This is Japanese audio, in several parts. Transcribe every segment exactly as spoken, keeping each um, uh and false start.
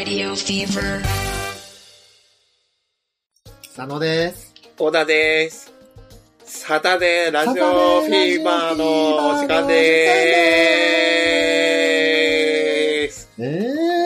Radio Fever 佐野です。 小田です。サタデーラジオフィーバーの時間でーす。 え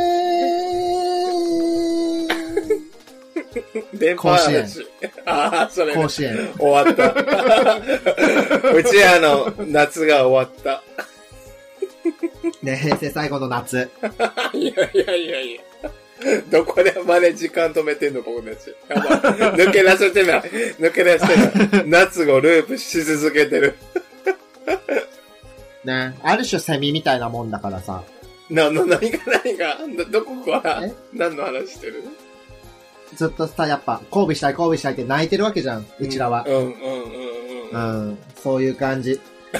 ー。 電波話。ああ、それ、ね。 甲子園。 終わった。うちらの夏が終わった。 ね、平成最後の夏。 いやいやいやいや。どこでまで時間止めてんの僕たち。やばい。抜け出せてない。抜け出せてない。夏をループし続けてる。 ね、ある種セミみたいなもんだからさ。 な、な、何が何がどこから何の話してる？ ずっとさ、やっぱ、交尾したい交尾したいって泣いてるわけじゃん、うちらは。 うんうんうんうん。 うん、そういう感じ。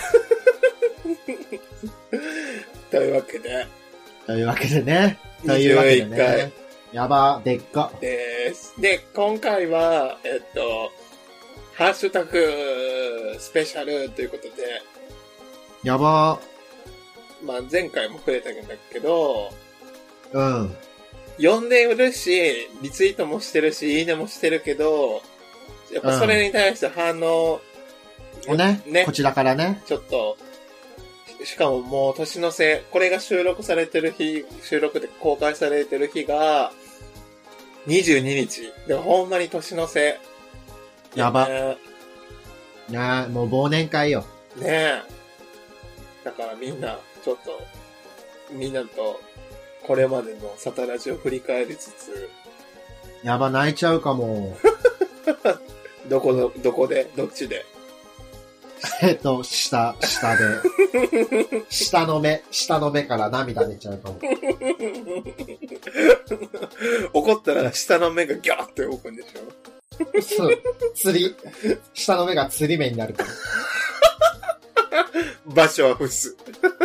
というわけで。 というわけでね。というわけでね。やば、でっか。 です。で、今回は、えっと、ハッシュタグスペシャルということで。 やば。 まあ前回も触れたんだけど、 うん。 読んでるし、リツイートもしてるし、いいねもしてるけど、やっぱそれに対して反応、 を、うん、ね、ね、こちらからね。 ちょっと、しかももう年の瀬、これが収録されてる日、収録で公開されてる日が、にじゅうににち。でもほんまに年の瀬。 やば。ねえ、もう忘年会よ。 ねえ。だからみんな、ちょっと、みんなと、これまでのサタラジを振り返りつつ。 やば、泣いちゃうかも。 どこの、どこで、どっちで。 えっと、下、下で。下の目、下の目から涙出ちゃうかも。 怒ったら下の目がギャーって動くんでしょ？ そう。釣り、下の目が釣り目になるから。 場所は伏す。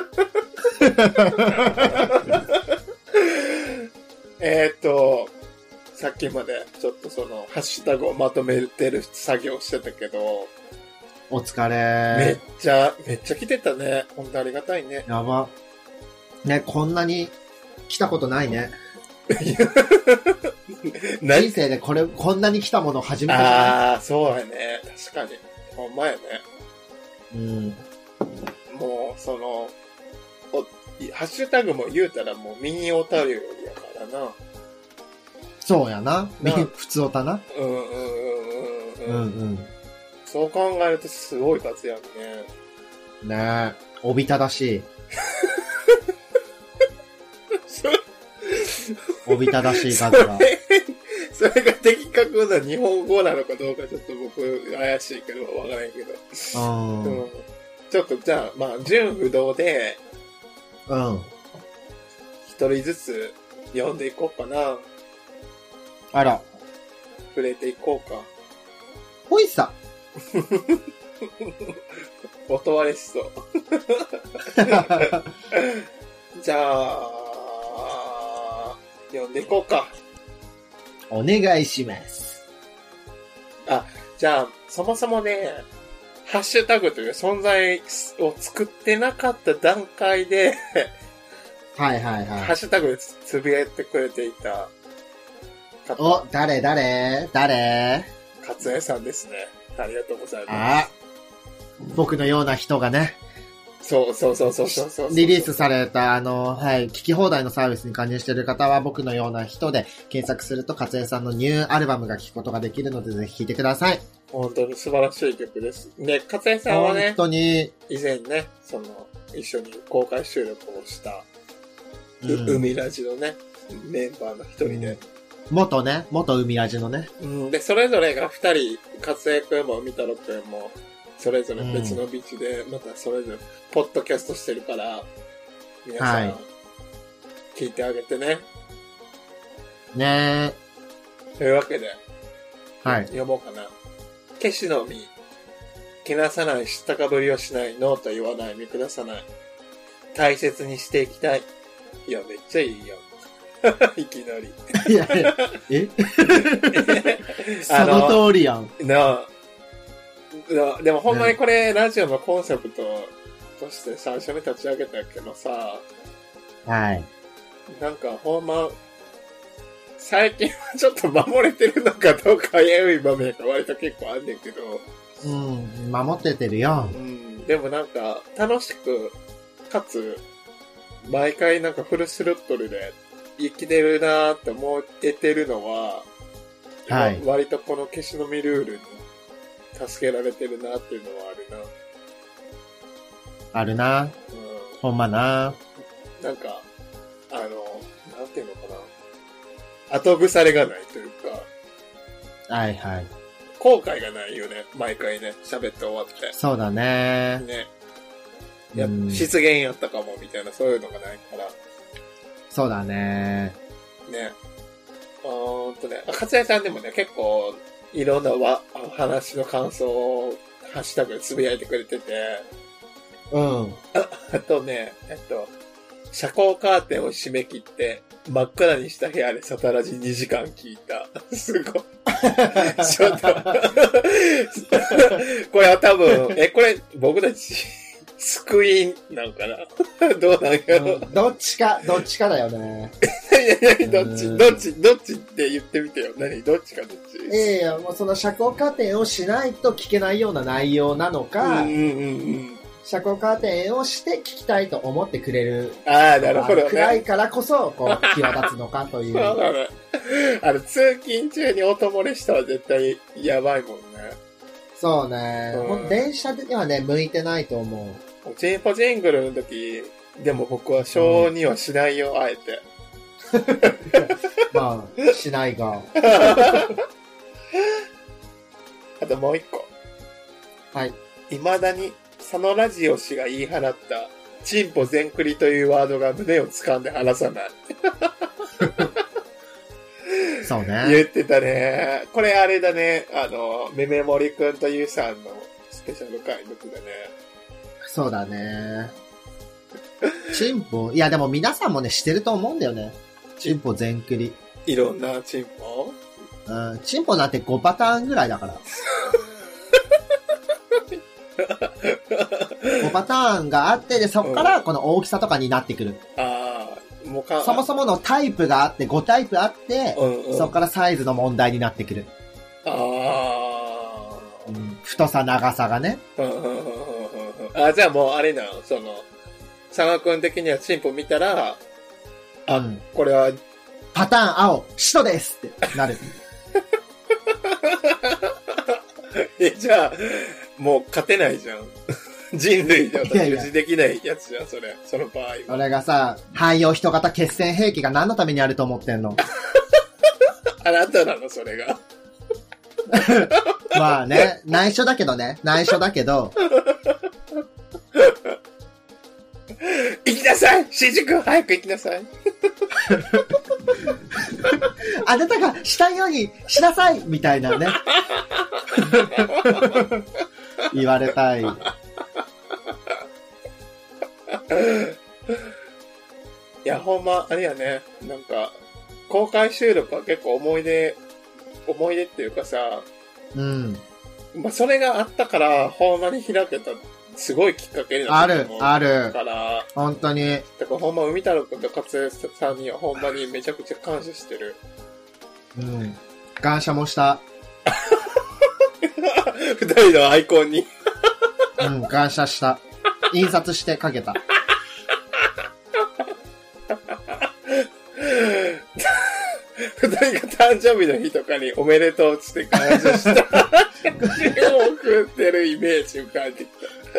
えっと、さっきまでちょっとそのハッシュタグをまとめてる作業してたけど、 お疲れ。 めっちゃ、めっちゃ来てたね。ほんとありがたいね。 やば。ね、こんなに来たことないね。人生でこれ、こんなに来たもの初めてじゃない？ ああ、そうやね。確かに。ほんまやね。 うん。 もう、その、お、ハッシュタグも言うたらもうミニオタリオやからな。 そうやな。な普通おたな。 うんうんうんうんうん。 うんうん。 そう考えるとすごい数やんね。 ねえ。おびただしい。おびただしい数が。 それが的確な日本語なのかどうかちょっと僕怪しいけど、わからんけど。うん。ちょっとじゃあ、まあ、純不動で、 うん。 一人ずつ読んでいこうかな。 あら。 触れていこうか。 ほいさ。 音割れしそう。じゃあ、読んでいこうか。 お願いします。 あ、じゃあ、そもそもね、ハッシュタグという存在を作ってなかった段階で、 はいはいはい。 ハッシュタグでつぶやいてくれていた方。お、誰誰誰勝江さんですね。ありがとうございます。 あ、僕のような人がね。 そうそうそうそうそうそう。 リリースされた、あの、はい、聞き放題のサービスに加入している方は僕のような人で検索すると勝江さんのニューアルバムが聞くことができるのでぜひ聴いてください。 本当に素晴らしい曲です。ね、勝江さんはね、 本当に、 以前ね、その、一緒に公開収録をした、うん、海ラジのね、メンバーの一人で。うん、 元ね、元海ラジのね。 うん、で、それぞれが二人、勝江くんも海太郎くんも、それぞれ別の道で、またそれぞれ、ポッドキャストしてるから、皆さん、聞いてあげてね。 ねえ。というわけで、 はい。 読もうかな。消しの実、けなさない、知ったかぶりをしない、ノーと言わない、見下さない。大切にしていきたい。いや、めっちゃいいよ。いきなり。 いやいや、えその通りやん。 なあ。でもほんまにこれ、ラジオのコンセプトとして最初に立ち上げたけどさ。 はい。 なんかほんま、 最近はちょっと守れてるのかどうか危うい場面が割と結構あんねんけど。 うん、守っててるよ。 うん、でもなんか、楽しく、かつ、毎回なんかフルスロットルで生きてるなーって思えてるのは、はい、割とこの消しのみルールに助けられてるなっていうのはあるな。 あるな。うん、ほんまな。 なんか、あの、なんていうのかな。後腐れがないというか。はいはい。 後悔がないよね。毎回ね、喋って終わって。 そうだね。 ね。いや、失言やったかもみたいな、そういうのがないから。 そうだね。 ね。あーんとね、かつやさんでもね、結構、いろんなわ話の感想を、ハッシュタグでつぶやいてくれてて。 うん。 あ、あとね、えっと、遮光カーテンを閉め切って、真っ暗にした部屋でサタラジにじかん聞いた。すごい。ちょっと。これは多分、え、これ僕たち、救いなんかなどうなんやろ、 うん、どっちか、どっちかだよね。 いやいや、どっち、どっち、どっちって言ってみてよ。何どっちかどっちいやいや、もうその遮光カーテンをしないと聞けないような内容なのか、 うんうんうん、 遮光カーテンをして聞きたいと思ってくれる。 ああ、なるほどね。 暗いからこそ、こう、際立つのかという。 そうだね。あの、通勤中に音漏れしたら絶対やばいもんね。 そうね。うん、電車ではね、向いてないと思う。 ジェンポジェングルの時、でも僕は小にはしないよ、うん、あえて。 まあ、しないが。 あともう一個。 はい。 未だに佐野ラジオ氏が言い放った、チンポ全クリというワードが胸を掴んで離さない。 そうね。 言ってたね。これあれだね。あの、めめもりくんとゆうさんのスペシャル回の時だね。 そうだね。チンポ、いやでも皆さんもね、してると思うんだよね。チンポ全クリ。 いろんなチンポ？ うん、チンポなんてごパターンぐらいだから。ごパターンがあって、で、そっからこの大きさとかになってくる。 うん、ああ、もうか。 そもそものタイプがあって、ごタイプあって、うんうん、そっからサイズの問題になってくる。 ああ、 うん。太さ、長さがね。 あ、じゃあもうあれなの、その、佐賀くん的にはチンポ見たら、あ、うん、これは、 パターン青、使徒ですってなる。 え、じゃあ、もう勝てないじゃん。人類では太刀打ちできないやつじゃん、それ。その場合は。 俺がさ、汎用人型決戦兵器が何のためにあると思ってんの？ あなたなの、それが。 まあね、内緒だけどね。内緒だけど。 行きなさい新宿早く行きなさいあなたがしたいようにしなさいみたいなね。言われたい。いや、ほんま、あれやね。なんか、公開収録は結構思い出、思い出っていうかさ、 うん。 まあ、それがあったから、ほんまに開けた、すごいきっかけになったと思う。 ある、ある。 から、 本当に。 だからほんま、海太郎くんと勝江さんにはほんまにめちゃくちゃ感謝してる。 うん。感謝もした。 二人のアイコンに。 うん、感謝した。印刷してかけた。 二人が誕生日の日とかにおめでとうって感謝した写真を送ってるイメージ浮かんでき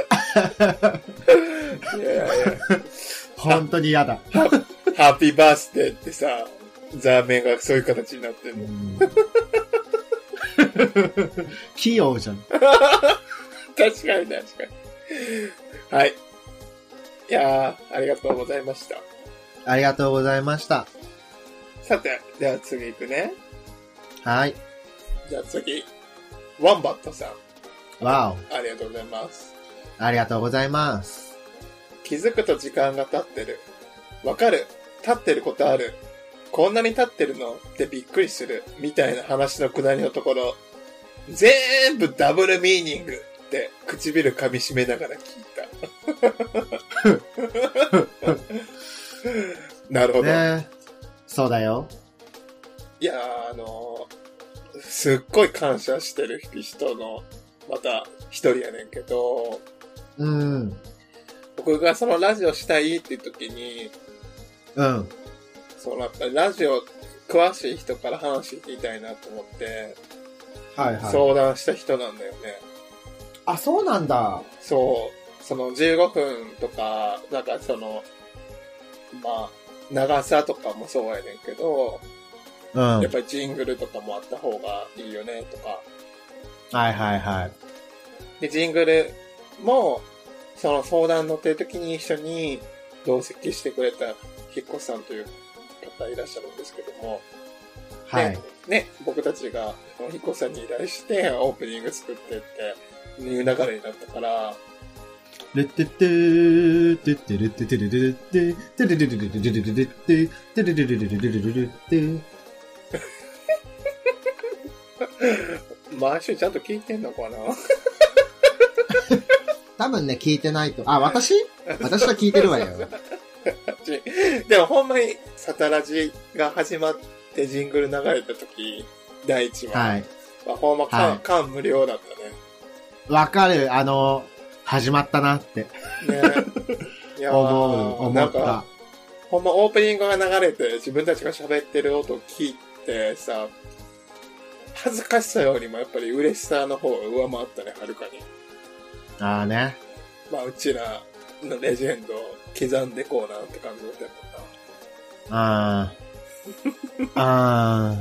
た。いやいや本当に嫌だ。 ハッピーバースデーってさ、ザーメンがそういう形になってるの。 器用じゃん。 確かに確かに。はい。いやー、ありがとうございました。 ありがとうございました。 さて、では次行くね。 はい。 じゃあ次、ワンバットさん。 わお。ありがとうございます。 ありがとうございます。 気づくと時間が経ってる。わかる。経ってることある。こんなに経ってるのってびっくりする。みたいな話のくだりのところ、全部ダブルミーニングって唇噛み締めながら聞いた。なるほど。 ね、そうだよ。 いやー、あのー、すっごい感謝してる人の、また一人やねんけど、 うん。 僕がそのラジオしたいっていう時に、 うん。 そのやっぱりラジオ詳しい人から話聞きたいなと思って、 はいはい。 相談した人なんだよね。 あ、そうなんだ。 そう。そのじゅうごふんとか、なんかその、まあ、長さとかもそうやねんけど、 うん。 やっぱりジングルとかもあった方がいいよねとか。 はいはいはい。 で、ジングルも、その相談乗ってる時に一緒に同席してくれたひっこさんという方いらっしゃるんですけども、 はい。 ね、僕たちがひっこさんに依頼してオープニング作ってっていう流れになったから、 ルッテッテー、テッテルッテテルルルッテ、テルルルルルルルルルッテ、テルルルルルルルルルッテ。 毎週ちゃんと聞いてんのかな多分ね、聞いてないと。あ、私私は聞いてるわよ。 でもほんまにサタラジが始まってジングル流れた時、第一話。はい。まあ、ほんま感、はい、感無量だったね。 わかる。あの、始まったなって。ね。いや思う、思った。 ほんまオープニングが流れて自分たちが喋ってる音を聞いてさ、恥ずかしさよりもやっぱり嬉しさの方が上回ったね、はるかに。 ああね。 まあ、うちらのレジェンドを刻んでこうなって感じだったもんな。 ああ。ああ。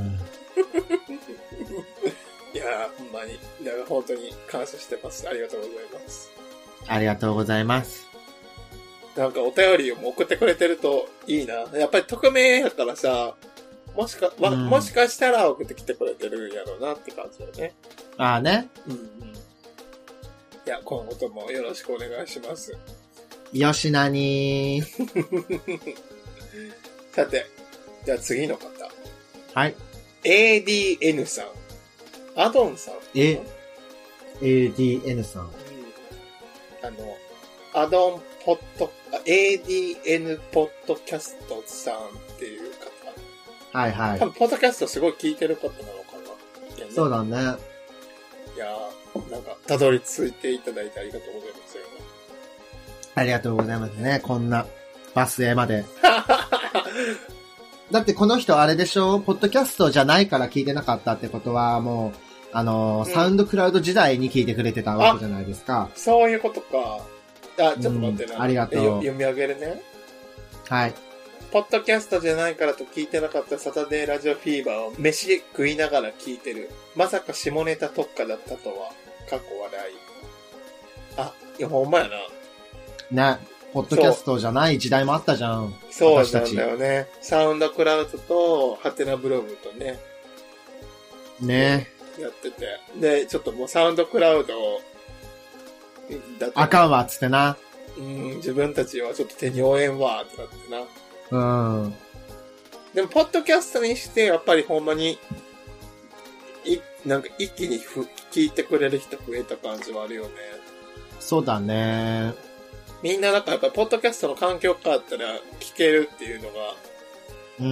いやー、ほんまに。だから本当に感謝してます。ありがとうございます。 ありがとうございます。 なんかお便りを送ってくれてるといいな。やっぱり匿名やからさ、もしか、ま、うん、もしかしたら送ってきてくれてるんやろうなって感じだよね。 ああね。 うんうん。いや、今後ともよろしくお願いします。 よしなにー。 さて、じゃあ次の方。 はい。 エーディーエヌ さん。アドンさん。 え、エーディーエヌ さん。うん、 あの、アドンポッド、エーディーエヌ ポッドキャストさんっていう方。 はいはい。 多分、ポッドキャストすごい聞いてる方なのかな。ね、 そうだね。 いやー、なんか、たどり着いていただいてありがとうございますよ、ね。 ありがとうございますね。こんな、バスへまで。だってこの人あれでしょ？ポッドキャストじゃないから聞いてなかったってことは、もう、あのーうん、サウンドクラウド時代に聞いてくれてたわけじゃないですか。 そういうことか。あ、ちょっと待ってな。 うん、ありがとう。 読み上げるね。 はい。 ポッドキャストじゃないからと聞いてなかったサタデーラジオフィーバーを飯食いながら聞いてる。まさか下ネタ特化だったとは。過去笑い。あ、いや、ほんまやな。ね。ポッドキャストじゃない時代もあったじゃん。 そうなんだよね。サウンドクラウドと、ハテナブログとね。 ね。 やってて。で、ちょっともうサウンドクラウドだと。あかんわ、つってな。 うん、自分たちはちょっと手に負えんわ、ってなってな。 うん。 でも、ポッドキャストにして、やっぱりほんまに、い、なんか一気にふ聞いてくれる人増えた感じはあるよね。 そうだね。 みんななんかやっぱりポッドキャストの環境変わったら聞けるっていうのが、 うん。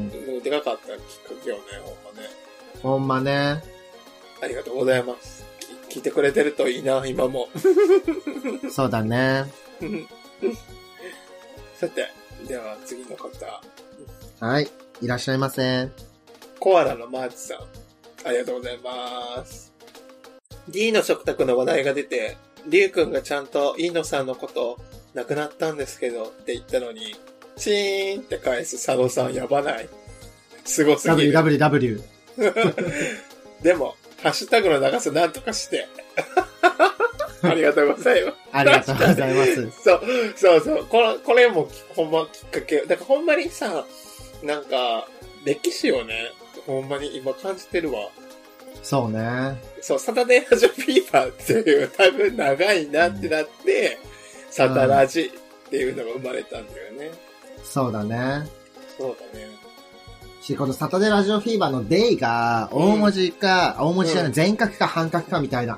でかかったきっかけよね、ほんまね。 ほんまね。 ありがとうございます。聞いてくれてるといいな、今も。 そうだね。 さて、では次の方。 はい、いらっしゃいませ。 コアラのマーチさん。ありがとうございます。D の食卓の話題が出て、リュウ君がちゃんとイーノさんのこと亡くなったんですけどって言ったのに、チーンって返す佐野さんやばない？すごすぎる。 ダブリューダブリューダブリュー。 でも、ハッシュタグの長さなんとかして。ありがとうございます。 ありがとうございます。 そう、そうそう。これ、これもほんまきっかけ。だからほんまにさ、なんか、歴史をね、ほんまに今感じてるわ。 そうね。 そう、サタデーラジオフィーバーっていう多分長いなってなって、うん、サタラジっていうのが生まれたんだよね。 そうだね。 そうだね。 し、このサタデーラジオフィーバーのデイが、大文字か、うん、大文字じゃない、全角か半角かみたいな。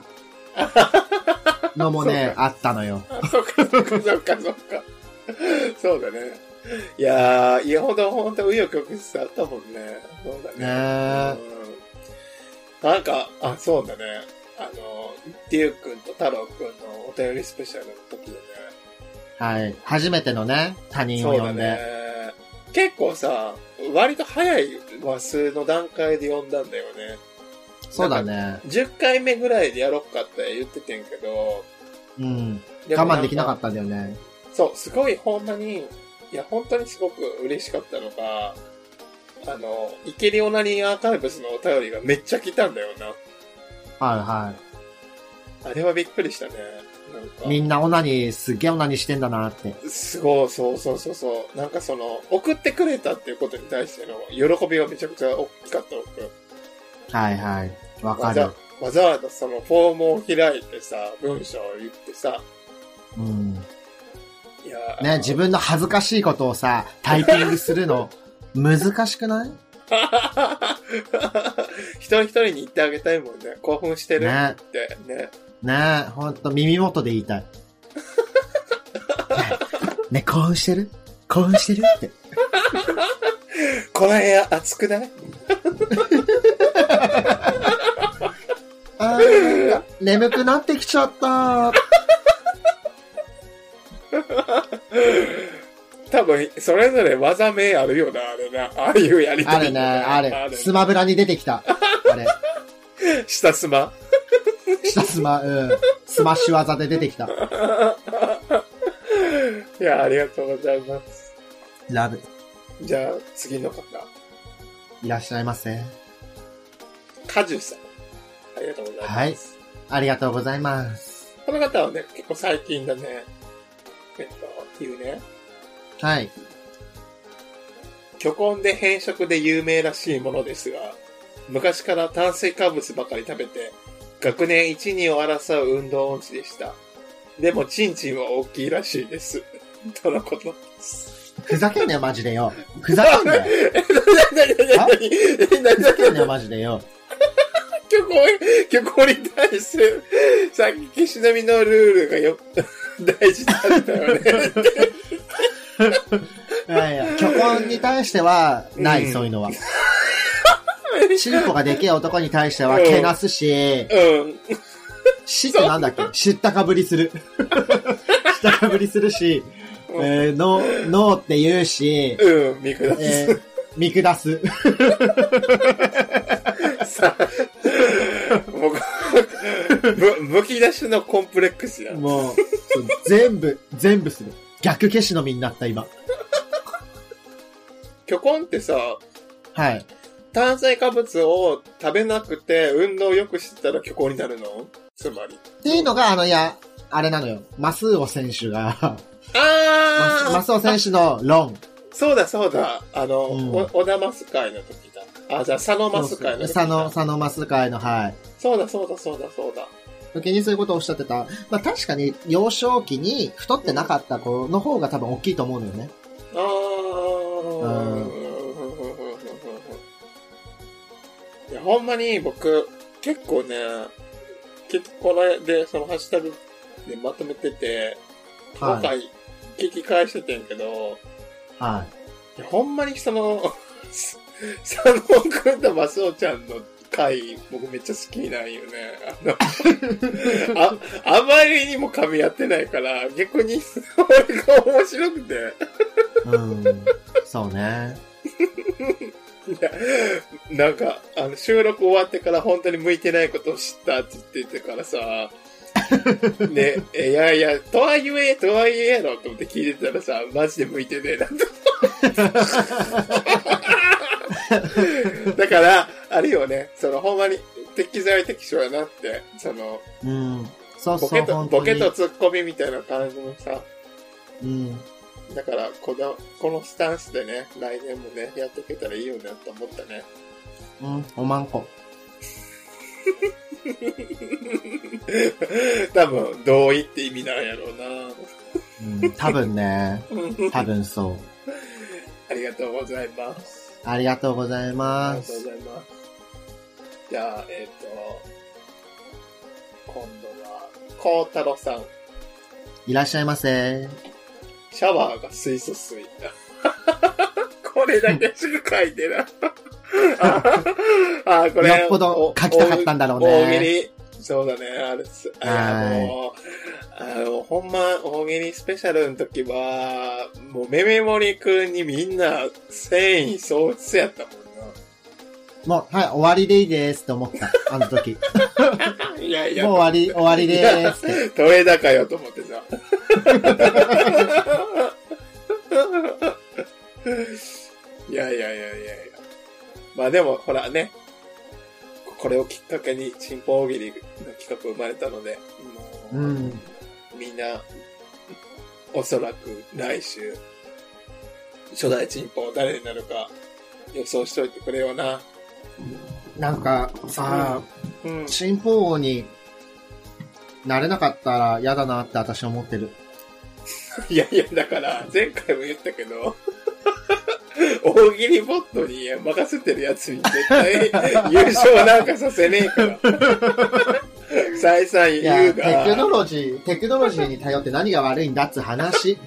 のもね、あったのよ。 そっかそっかそっかそっか。そうだね。 いやー、いやほどほんと紆余曲折あったもんね。そうだね。 ねうん、なんか、あ、そうだね。あの、デュー君と太郎君のお便りスペシャルの時でね。 はい。初めてのね、他人を呼んで。 ね、結構さ、割と早い話数の段階で呼んだんだよね。 そうだね。 じゅっかいめぐらいでやろっかって言っててんけど。 うん。我慢できなかったんだよね。 そう、すごいほんまに、いや、本当にすごく嬉しかったのが、あの、イケリオナニーアーカイブスのお便りがめっちゃ来たんだよな。 はいはい。 あれはびっくりしたね。なんかみんなオナニー、すっげえオナニーしてんだなって。 すごい、そうそうそうそう。なんかその、送ってくれたっていうことに対しての喜びがめちゃくちゃ大きかった僕。 はいはい。わかる。 わざ、わざわざそのフォームを開いてさ、文章を言ってさ。 うん。 いやね、自分の恥ずかしいことをさ、タイピングするの、難しくない？ 一人一人に言ってあげたいもんね。興奮してるって。ね。 ねねえ、ほんと耳元で言いたい。ね, ね、興奮してる？興奮してるって。 この部屋暑くないあー、眠くなってきちゃった。 多分、それぞれ技名あるよな、あれな。ああいうやりとり。 あるね、あれ。あれスマブラに出てきた。あれ。 下スマ下スマ、うん。スマッシュ技で出てきた。 いや、ありがとうございます。 ラブ。 じゃあ、次の方。 いらっしゃいませ。 カジュさん。ありがとうございます。はい。 ありがとうございます。 この方はね、結構最近だね。えっと、っていうね。 はい。 巨根で変色で有名らしいものですが、昔から炭水化物ばかり食べて、学年いち、にを争う運動音痴でした。でも、チンチンは大きいらしいです。とのことです。 ふざけんなよ、マジでよ。ふざけんなよ。ふざけんなよ、マジでよ。 巨根、巨根に対する、さっき岸並みのルールがよ、大事だったよね。 いやいや、巨根に対しては、ない、うん、そういうのは。チンポがでけえ男に対しては、けなすし、うん。しってなんだっけ？知ったかぶりする。知ったかぶりするし、うん、えー、ノー、ノーって言うし、 うん、見下す。 えー、見下す。 さあ、もう、むき出しのコンプレックスや。 もう、全部、全部する。逆消しの実になった、今。 巨根ってさ、 はい。 炭水化物を食べなくて運動をよくしてたら巨根になるの？つまり。 っていうのが、あの、いや、あれなのよ。マスオ選手が、 あーマスオ選手の論。 そうだそうだ。あの、うん、小田マス会の時だ。あ、じゃあ佐野マス会の時だ。 佐野、佐野マス会の、はい。 そうだそうだそうだそうだ。 時にそういうことをおっしゃってた。まあ確かに幼少期に太ってなかった子の方が多分大きいと思うのよね。 あー。うん。いや、ほんまに僕、結構ね、結構これでそのハッシュタグでまとめてて、今回聞き返しててんけど、 はい。 いやほんまにその、佐野くんとマスオちゃんの回、僕めっちゃ好きなんよね。あの、あ、あまりにも噛み合ってないから、逆に俺が面白くて。 うん。そうね。 いや、なんか、あの、収録終わってから本当に向いてないことを知ったって言ってたからさ、ね、いやいや、とはいえ、とはいえやろと思って聞いてたらさ、マジで向いてねえなと。だから、あれよね、その、ほんまに、適材適所やなって、その、 うん。そうそう、 ボケと、ボケとツッコミみたいな感じのさ、 うん。 だからこの、このスタンスでね、来年もね、やっていけたらいいよなと思ったね。 うん、おまんこ。 多分、同意って意味なんやろうな。 うん、多分ね。多分そう。 ありがとうございます。 ありがとうございます。 ありがとうございます。じゃあ、えっと、今度は、こうたろさん。 いらっしゃいませ。 シャワーが水素水。 これだけしか書いてない。ああ、これ。 よっぽど書きたかったんだろうね。 大喜利。そうだね、あれす。あの、あの、ほんま、大喜利スペシャルの時は、もう、めめもりくんにみんな、繊維喪失やったもんな。もう、はい、終わりでいいですって思った、あの時。 いやいや。 もう終わり、終わりでーすって。 どれだかよと思ってさ。いやいやいやいやいや。まあでも、ほらね。これをきっかけに、チンポ大喜利の企画生まれたので、もう、うん、みんな、おそらく来週、初代チンポ誰になるか予想しといてくれよな。 なんかさ、うん、チンポ王になれなかったら嫌だなって私は思ってる。 いやいや、だから前回も言ったけど、大喜利ボットに任せてるやつに絶対優勝なんかさせねえから。再三言うが。 テクノロジー、テクノロジーに頼って何が悪いんだっつ話。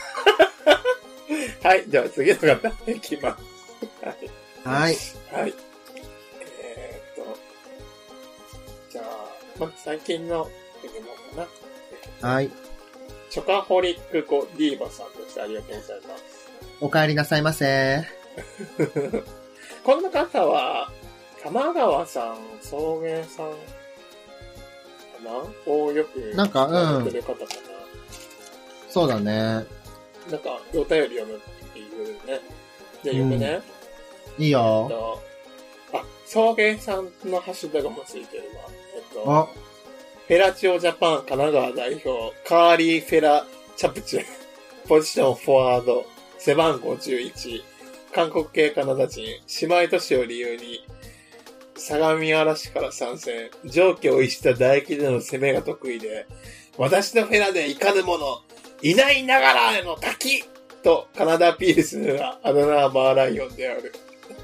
はい、じゃあ次の方いきます。 はい。 はい。えー、っと、じゃあ、まず最近の読み物かな。 はい。 チョカホリックコディーバさんとしてありがとうございます。 お帰りなさいませ。 この方は、玉川さん、草原さんかなをよくなんか、うん。 てる方かな。 そうだね。 なんか、お便り読むっていうね。じゃあ読むね。 うん、いいよ。 えっと、あ、草原さんのハッシュタグもついてるわ。えっと、フェラチオジャパン神奈川代表、カーリー・フェラ・チャプチェ、ポジションフォワード、背番号じゅういち、韓国系カナダ人、姉妹都市を理由に、相模原市から参戦、上記を逸した唾液での攻めが得意で、私のフェラでいかぬ者、いないながらへの滝とカナダピースがあだ名マーライオンである。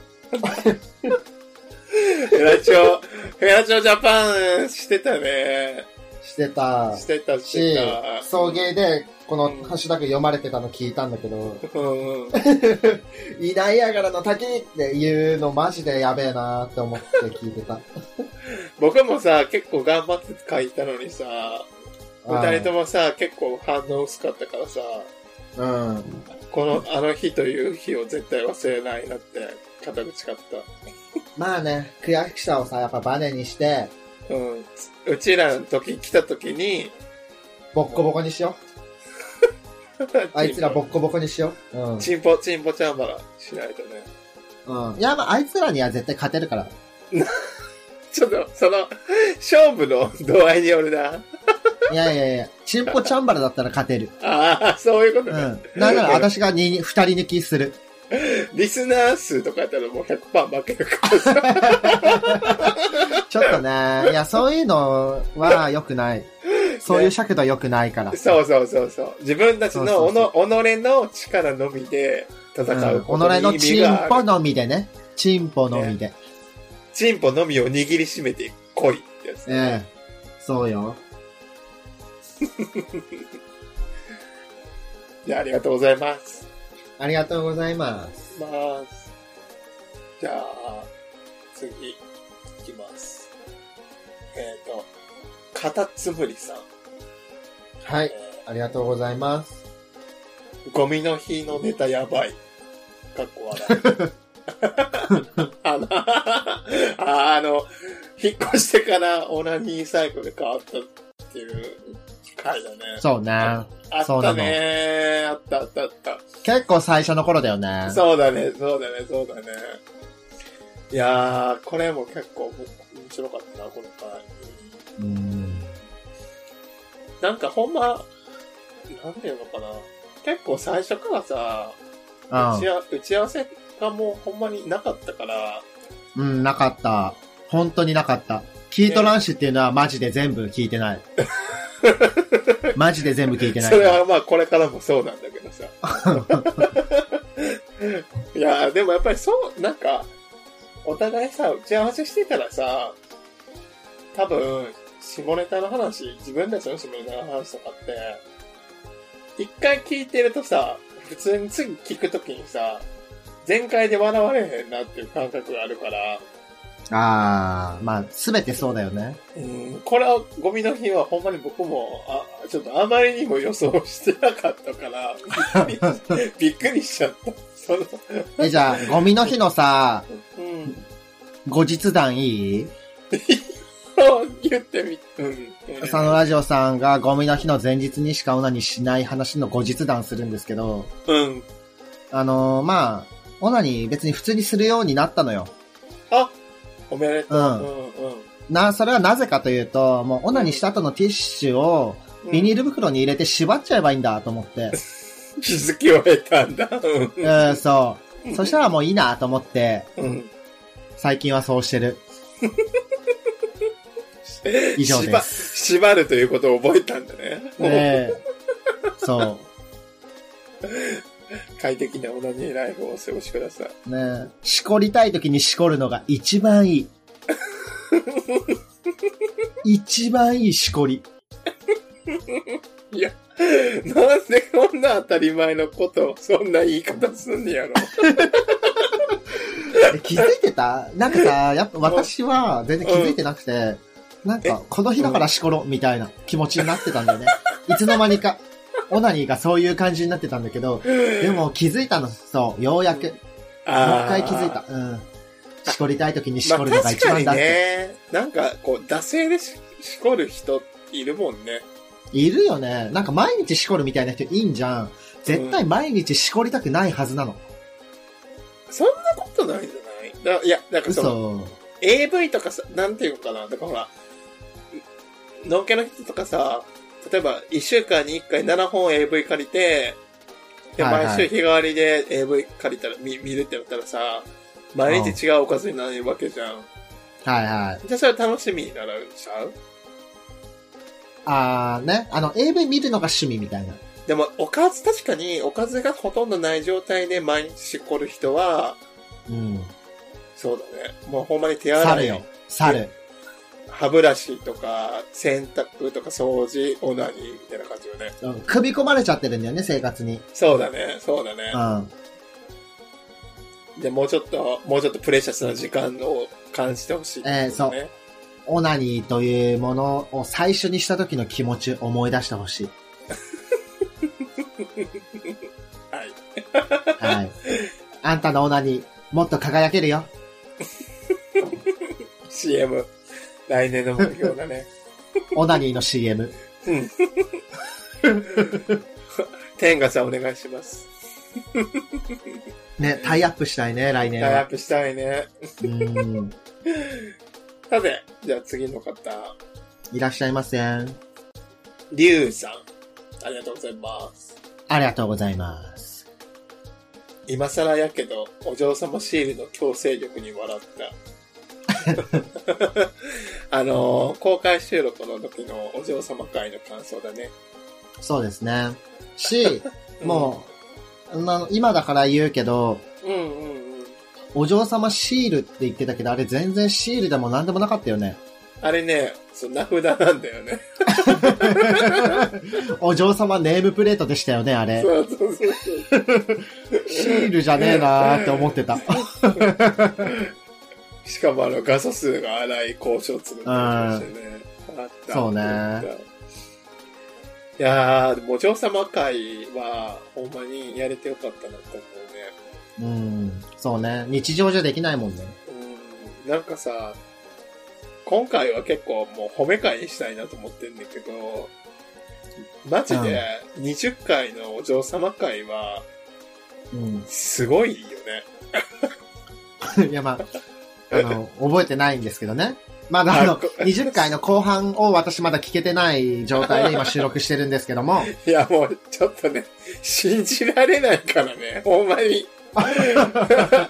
フェラチオ、フェラチオジャパンしてたね。 してた。 してた、してた。 送迎で、このハッシュタグ読まれてたの聞いたんだけど、うんうん、いないやからの滝っていうのマジでやべえなーって思って聞いてた。 僕もさ、結構頑張って書いたのにさ、二人ともさ、結構反応薄かったからさ、うん、この、あの日という日を絶対忘れないなって肩口買った。 まあね、悔しさをさ、やっぱバネにして、 うん、うちらの時来た時に、 ボッコボコにしよう。あいつらボッコボコにしよう。 うん。チンポ、チンポチャンバラしないとね。 うん。いや、まあ、あいつらには絶対勝てるから。 ちょっと、その、勝負の度合いによるな。 いやいやいや、チンポチャンバラだったら勝てる。 ああ、そういうことね。 うん。だから私が二人抜きする。 リスナー数とかやったらもう ひゃくパーセント 負けるからさ。 ちょっとね、いや、そういうのは良くない。そういう尺度は良くないから。 そうそうそうそう。自分たちのおの、己の力のみで戦うことに意味がある。 うん、己のチンポのみでね。チンポのみで。ね、 チンポのみを握りしめて来いってやつ、 ね。ええ。そうよ。 じゃあ、ありがとうございます。 ありがとうございます。 まあ、じゃあ、次、いきます。えっ、ー、と、カタツムリさん。 はい、えー。ありがとうございます。 ゴミの日のネタやばい。かっこ笑い。あの、ああの、引っ越してからオナニーサイクル変わったっていう回だね。 そうね。あったね。あったあったあった。 結構最初の頃だよね。 そうだね、そうだね、そうだね。いやー、これも結構面白かったな、この回。うん。なんかほんま、なんていうのかな。結構最初からさ、打ちあ、打ち合わせがもうほんまになかったから。 うん、なかった。本当になかった。キートランシュっていうのはマジで全部聞いてない。マジで全部聞いてない。 それはまあこれからもそうなんだけどさ。いや、でもやっぱりそう、なんか、お互いさ、打ち合わせしてたらさ、多分、下ネタの話、自分たちの下ネタの話とかって、一回聞いてるとさ、普通に次聞くときにさ、 全開で笑われへんなっていう感覚があるから。 あー、まあ、すべてそうだよね。 うん、これはゴミの日はほんまに僕も、あ、ちょっとあまりにも予想してなかったから、びっくり、びっくりしちゃった。そのえ、じゃあ、ゴミの日のさ、 うん、 後日談いい？ 言ってみ、うん。 佐野ラジオさんがゴミの日の前日にしかオナニーしない話の後日談するんですけど、 うん。 あのー、まあ、オナニー別に普通にするようになったのよ。 あ、おめでとう。うん、うん、うん。 な、それはなぜかというと、もうオナニーした後のティッシュをビニール袋に入れて縛っちゃえばいいんだと思って。 気づきを得たんだ。 うん、そう。そしたらもういいなと思って、 うん、 最近はそうしてる。以上です。 縛るということを覚えたんだね。 ねえ。そう。 快適なオナニーライフをお過ごしください。 ねえ。しこりたい時にしこるのが一番いい。一番いいしこり。 いや、なんでこんな当たり前のことをそんな言い方すんねやろ。 気づいてた？なんかさ、やっぱ私は全然気づいてなくて、うんなんか、この日だからしころ、みたいな気持ちになってたんだよね。いつの間にか、オナニーがそういう感じになってたんだけど、でも気づいたの、そう、ようやく。もう一回気づいた。うん。しこりたい時にしこるのが一番だって。 まあ、確かにね。なんか、こう、惰性で し, しこる人いるもんね。 いるよね。なんか毎日しこるみたいな人いいんじゃん。絶対毎日しこりたくないはずなの。 うん、そんなことないんじゃないだいや、なんかその、エーブイ とかさ、なんていうのかな。だからほら、のんけの人とかさ、例えばいっしゅうかんにいっかいななほん エーブイ 借りて、で、はいはい、毎週日替わりで エーブイ 借りたら、見、見るってなったらさ、毎日違うおかずになるわけじゃん。 はいはい。 じゃあそれ楽しみになるんちゃう？ あーね。あの、エーブイ 見るのが趣味みたいな。 でも、おかず、確かに、おかずがほとんどない状態で毎日しこる人は、 うん。 そうだね。もうほんまに手洗い。 猿よ。猿。 歯ブラシとか、洗濯とか掃除、オナニーみたいな感じよね。 うん。組み込まれちゃってるんだよね、生活に。 そうだね、そうだね。うん。で、もうちょっと、もうちょっとプレシャスな時間を感じてほしい、ね。 えー、そう。オナニーというものを最初にした時の気持ち思い出してほしい。 はい。 はい。あんたのオナニー、もっと輝けるよ。 シーエム。来年の目標だね。 オナニーの シーエム。 うん。天下さんお願いします。 ね、タイアップしたいね、来年は。 タイアップしたいね。 うん。 さて、じゃあ次の方。 いらっしゃいません。 リュウさん。ありがとうございます。 ありがとうございます。 今更やけど、お嬢様シールの強制力に笑った。あのー、公開収録の時のお嬢様会の感想だね。 そうですね。し、うん、もう、あの、今だから言うけど、 うんうんうん、 お嬢様シールって言ってたけど、あれ全然シールでも何でもなかったよね。 あれね、そう、名札なんだよね。 お嬢様ネームプレートでしたよね、あれ。 そうそうそうそう。 シールじゃねえなーって思ってた。 しかもあの画素数が荒い交渉つるってましてね。あった。 そうね。 いやー、でもお嬢様会はほんまにやれてよかったなと思うね。 うん、そうね。日常じゃできないもんね。 うん、なんかさ、今回は結構もう褒め会にしたいなと思ってんだけど、マジでにじゅっかいのお嬢様会は、すごいよね。いや、まあ、あの、覚えてないんですけどね。まだあの、にじゅっかいの後半を私まだ聞けてない状態で今収録してるんですけども。 いや、もうちょっとね、信じられないからね、ほんまに。はい、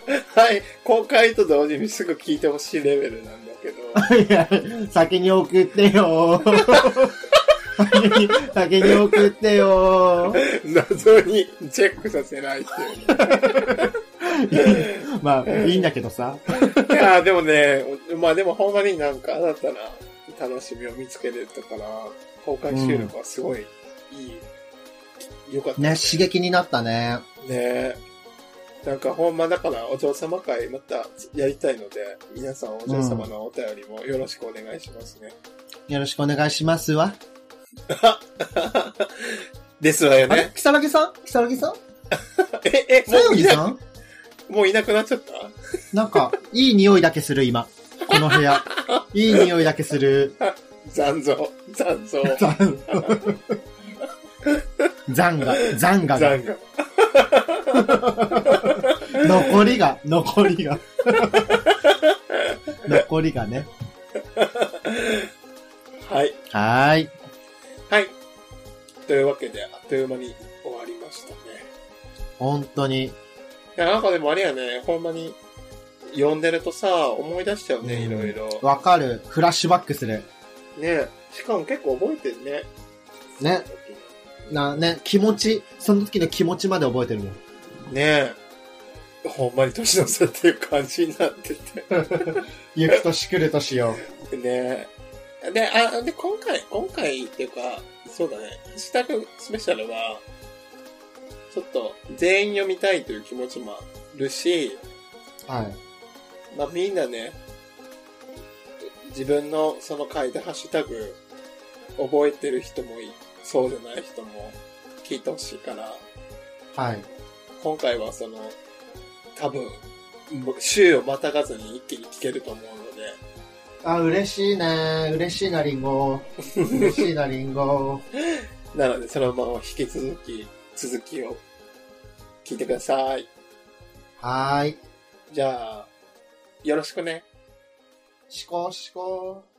公開と同時にすぐ聞いてほしいレベルなんだけど。 いや、先に送ってよ先に、先に送ってよ謎にチェックさせないっていう、 ね。まあ、いいんだけどさ。 いや、でもね、まあでもほんまになんか新たな楽しみを見つけれたから、公開収録はすごいいい、うん、よかった、 ね。ね、刺激になったね。 ね。 なんかほんまだからお嬢様会またやりたいので、皆さんお嬢様のお便りもよろしくお願いしますね。 うん、よろしくお願いしますわ。 ですわよね。 あれ、木更木さん木更木さんえ、え、 さよぎさんもういなくなっちゃった？ なんか、いい匂いだけする、今。この部屋。いい匂いだけする。 残像。残像。 残が、残がが。 残が。 残りが、残りが。残りがね。 はい。 はーい。 はい。というわけで、あっという間に終わりましたね。 本当に。 いや、なんかでもあれやね、ほんまに、読んでるとさ、思い出しちゃうね、いろいろ。 わかる。フラッシュバックする。 ね、しかも結構覚えてるね。 ね。な、ね、気持ち、その時の気持ちまで覚えてるもん。 ねえ。ほんまに年の差っていう感じになってて。 行く年来る年よ。 ねえ。で、あ、で、今回、今回っていうか、そうだね、ハッシュタグスペシャルは、ちょっと全員読みたいという気持ちもあるし、 はい。 まあみんなね、自分のその書いたハッシュタグ覚えてる人もいい、そうでない人も聞いてほしいから、 はい。 今回はその、多分、週をまたがずに一気に聞けると思うので。 あ、嬉しいね。嬉しいな、リンゴ。嬉しいな、リンゴ。 なので、そのまま引き続き、続きを聞いてください。 はーい。 じゃあ、よろしくね。 しこしこ。